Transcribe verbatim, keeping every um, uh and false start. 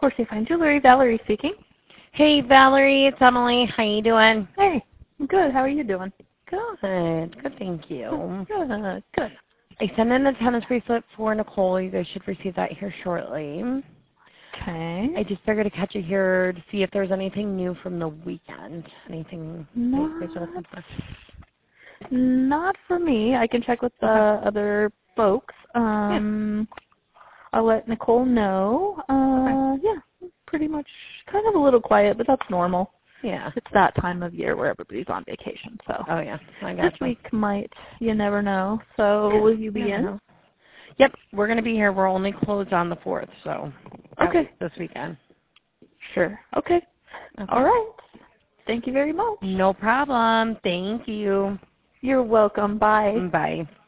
Horsey Fine Jewelry, Valerie speaking. Hey, Valerie, it's Emily. How you doing? Hey, I'm good. How are you doing? Good. Good, thank you. Good, good. I sent in the tennis bracelet for Nicole. You guys should receive that here shortly. Okay. I just figured to catch you here to see if there's anything new from the weekend. Anything Not, you guys are looking for? not for me. I can check with the Okay. other folks. Um, yeah. I'll let Nicole know. Uh, Okay. Yeah, pretty much kind of a little quiet, but that's normal. Yeah. It's that time of year where everybody's on vacation, so. Oh, yeah. I got This you. week might, you never know. So Yeah, will you be never in? know. Yep, we're going to be here. We're only closed on the fourth, so Okay. this weekend. Sure. Okay. Okay. All right. Thank you very much. No problem. Thank you. You're welcome. Bye. Bye.